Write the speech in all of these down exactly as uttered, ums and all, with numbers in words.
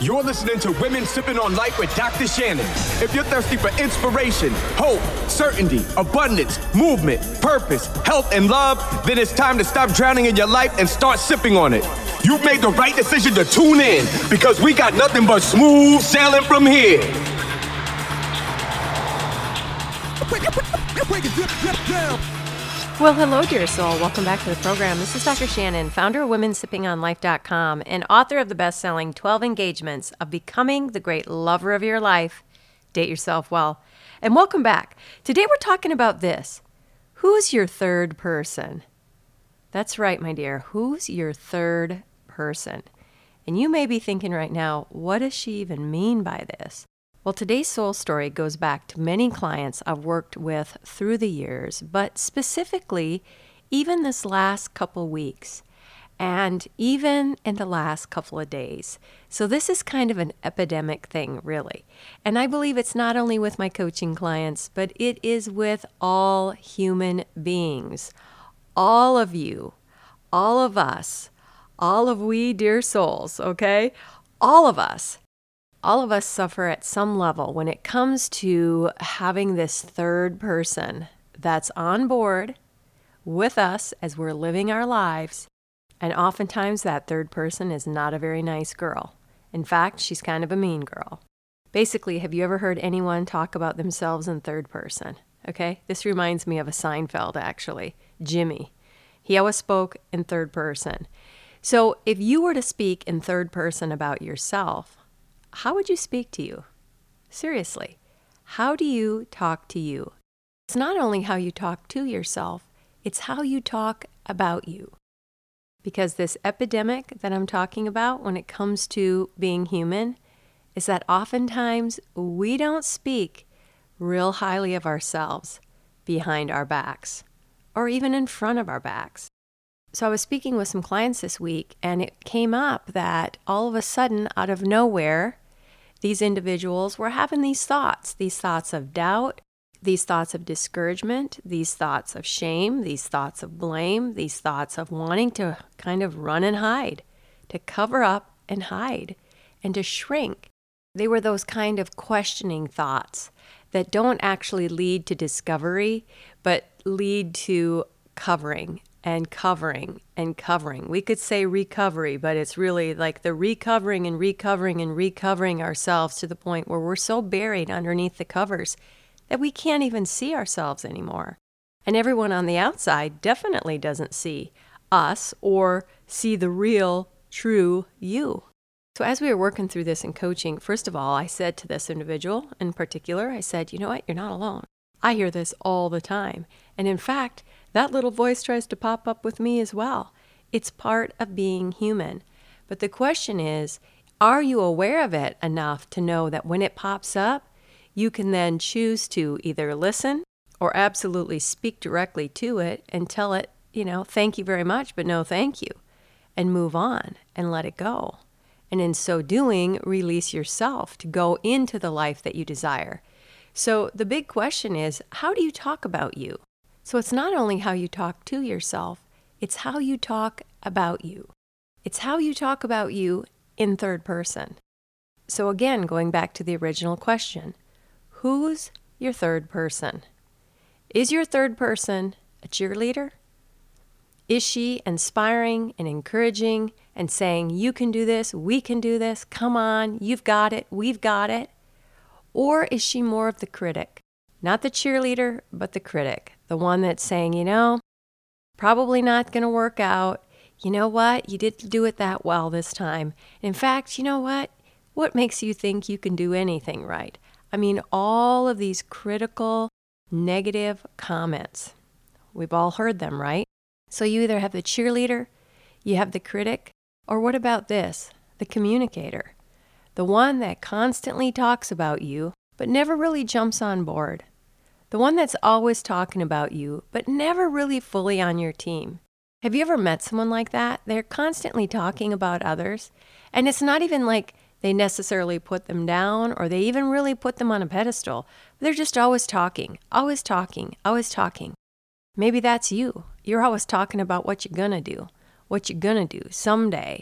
You're listening to Women Sipping on Life with Doctor Shannon. If you're thirsty for inspiration, hope, certainty, abundance, movement, purpose, health, and love, then it's time to stop drowning in your life and start sipping on it. You've made the right decision to tune in because we got nothing but smooth sailing from here. Well, hello, dear soul. Welcome back to the program. This is Doctor Shannon, founder of women sipping on life dot com and author of the best-selling twelve Engagements of Becoming the Great Lover of Your Life. Date yourself well. And welcome back. Today we're talking about this. Who's your third person? That's right, my dear. Who's your third person? And you may be thinking right now, what does she even mean by this? Well, today's soul story goes back to many clients I've worked with through the years, but specifically even this last couple weeks and even in the last couple of days. So this is kind of an epidemic thing, really. And I believe it's not only with my coaching clients, but it is with all human beings. All of you, all of us, all of we dear souls, okay? All of us. All of us suffer at some level when it comes to having this third person that's on board with us as we're living our lives. And oftentimes that third person is not a very nice girl. In fact, she's kind of a mean girl. Basically, have you ever heard anyone talk about themselves in third person? Okay, this reminds me of a Seinfeld, actually. Jimmy. He always spoke in third person. So if you were to speak in third person about yourself, how would you speak to you? Seriously, how do you talk to you? It's not only how you talk to yourself, it's how you talk about you. Because this epidemic that I'm talking about when it comes to being human is that oftentimes we don't speak real highly of ourselves behind our backs or even in front of our backs. So I was speaking with some clients this week and it came up that all of a sudden out of nowhere, these individuals were having these thoughts, these thoughts of doubt, these thoughts of discouragement, these thoughts of shame, these thoughts of blame, these thoughts of wanting to kind of run and hide, to cover up and hide, and to shrink. They were those kind of questioning thoughts that don't actually lead to discovery, but lead to covering and covering and covering. We could say recovery, but it's really like the recovering and recovering and recovering ourselves to the point where we're so buried underneath the covers that we can't even see ourselves anymore. And everyone on the outside definitely doesn't see us or see the real, true you. So as we were working through this in coaching, first of all, I said to this individual in particular, I said, you know what, you're not alone. I hear this all the time. And in fact, that little voice tries to pop up with me as well. It's part of being human. But the question is, are you aware of it enough to know that when it pops up, you can then choose to either listen or absolutely speak directly to it and tell it, you know, thank you very much, but no thank you, and move on and let it go. And in so doing, release yourself to go into the life that you desire. So the big question is, how do you talk about you? So it's not only how you talk to yourself, it's how you talk about you. It's how you talk about you in third person. So again, going back to the original question, who's your third person? Is your third person a cheerleader? Is she inspiring and encouraging and saying, you can do this, we can do this, come on, you've got it, we've got it? Or is she more of the critic? Not the cheerleader, but the critic. The one that's saying, you know, probably not going to work out. You know what? You didn't do it that well this time. In fact, you know what? What makes you think you can do anything right? I mean, all of these critical, negative comments. We've all heard them, right? So you either have the cheerleader, you have the critic, or what about this? The communicator. The one that constantly talks about you, but never really jumps on board. The one that's always talking about you, but never really fully on your team. Have you ever met someone like that? They're constantly talking about others, and it's not even like they necessarily put them down or they even really put them on a pedestal. They're just always talking, always talking, always talking. Maybe that's you. You're always talking about what you're gonna do, what you're gonna do someday,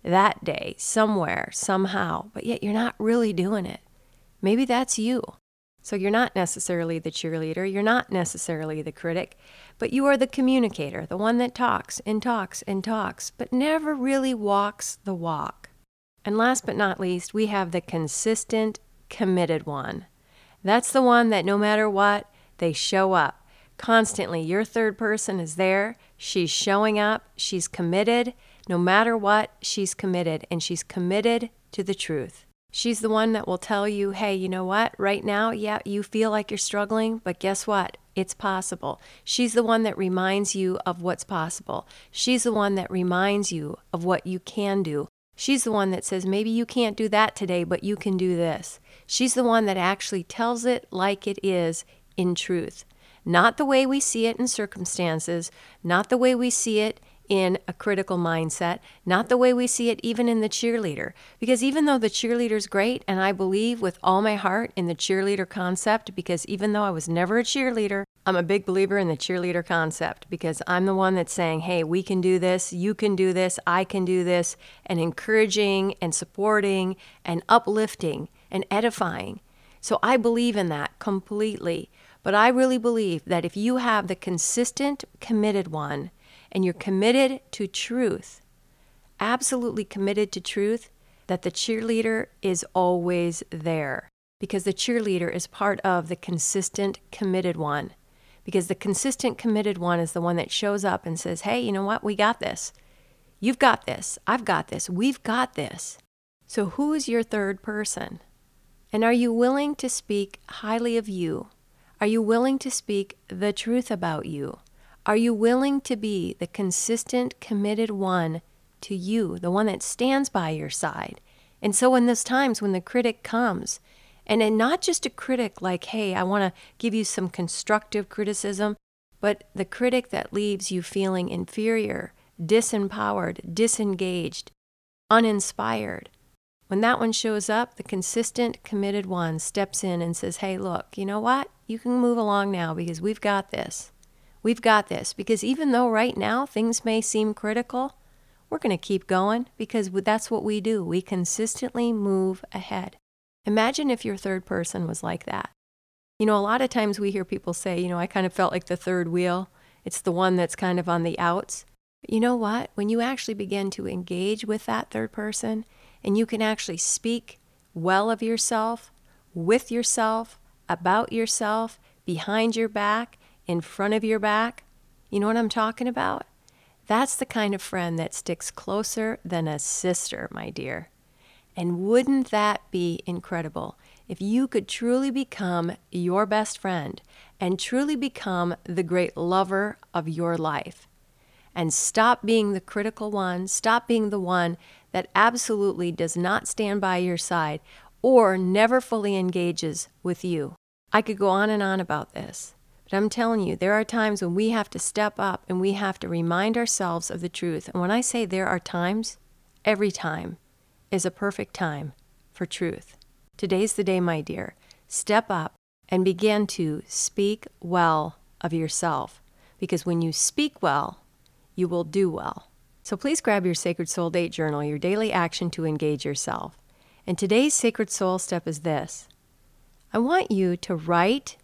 that day, somewhere, somehow, but yet you're not really doing it. Maybe that's you. So you're not necessarily the cheerleader, you're not necessarily the critic, but you are the communicator, the one that talks and talks and talks, but never really walks the walk. And last but not least, we have the consistent, committed one. That's the one that no matter what, they show up. Constantly, your third person is there, she's showing up, she's committed. No matter what, she's committed, and she's committed to the truth. She's the one that will tell you, hey, you know what? Right now, yeah, you feel like you're struggling, but guess what? It's possible. She's the one that reminds you of what's possible. She's the one that reminds you of what you can do. She's the one that says, maybe you can't do that today, but you can do this. She's the one that actually tells it like it is in truth. Not the way we see it in circumstances, not the way we see it in a critical mindset, not the way we see it even in the cheerleader. Because even though the cheerleader's great, and I believe with all my heart in the cheerleader concept, because even though I was never a cheerleader, I'm a big believer in the cheerleader concept, because I'm the one that's saying, hey, we can do this, you can do this, I can do this, and encouraging and supporting and uplifting and edifying. So I believe in that completely. But I really believe that if you have the consistent, committed one, and you're committed to truth, absolutely committed to truth, that the cheerleader is always there. Because the cheerleader is part of the consistent, committed one. Because the consistent, committed one is the one that shows up and says, hey, you know what? We got this. You've got this. I've got this. We've got this. So who's your third person? And are you willing to speak highly of you? Are you willing to speak the truth about you? Are you willing to be the consistent, committed one to you, the one that stands by your side? And so in those times when the critic comes, and, and not just a critic like, hey, I want to give you some constructive criticism, but the critic that leaves you feeling inferior, disempowered, disengaged, uninspired. When that one shows up, the consistent, committed one steps in and says, hey, look, you know what? You can move along now because we've got this. We've got this, because even though right now things may seem critical, we're going to keep going because that's what we do. We consistently move ahead. Imagine if your third person was like that. You know, a lot of times we hear people say, you know, I kind of felt like the third wheel. It's the one that's kind of on the outs. But you know what? When you actually begin to engage with that third person and you can actually speak well of yourself, with yourself, about yourself, behind your back, in front of your back, you know what I'm talking about? That's the kind of friend that sticks closer than a sister, my dear. And wouldn't that be incredible if you could truly become your best friend and truly become the great lover of your life? And stop being the critical one, stop being the one that absolutely does not stand by your side or never fully engages with you. I could go on and on about this. But I'm telling you, there are times when we have to step up and we have to remind ourselves of the truth. And when I say there are times, every time is a perfect time for truth. Today's the day, my dear. Step up and begin to speak well of yourself. Because when you speak well, you will do well. So please grab your Sacred Soul Date Journal, your daily action to engage yourself. And today's Sacred Soul step is this. I want you to write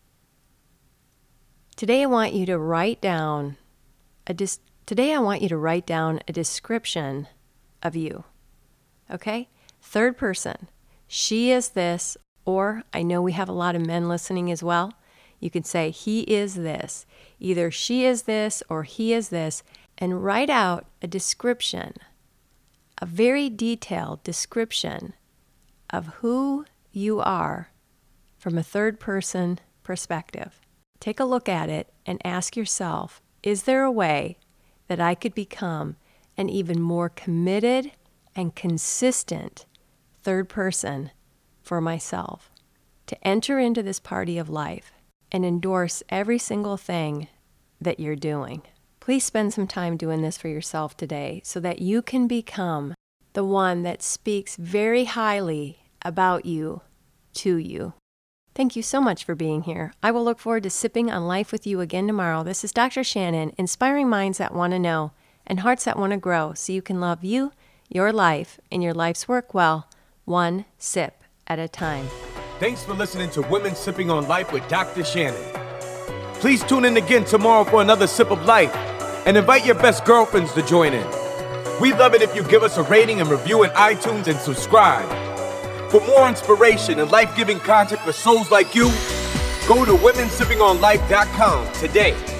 Today I want you to write down a dis- today I want you to write down a description of you. Okay? Third person. She is this, or I know we have a lot of men listening as well. You could say he is this. Either she is this or he is this, and write out a description, a very detailed description of who you are from a third person perspective. Take a look at it and ask yourself, is there a way that I could become an even more committed and consistent third person for myself to enter into this party of life and endorse every single thing that you're doing? Please spend some time doing this for yourself today so that you can become the one that speaks very highly about you to you. Thank you so much for being here. I will look forward to sipping on life with you again tomorrow. This is Doctor Shannon, inspiring minds that want to know and hearts that want to grow so you can love you, your life and your life's work well, one sip at a time. Thanks for listening to Women Sipping on Life with Doctor Shannon. Please tune in again tomorrow for another sip of life and invite your best girlfriends to join in. We'd love it if you give us a rating and review in iTunes and subscribe. For more inspiration and life-giving content for souls like you, go to women sipping on life dot com today.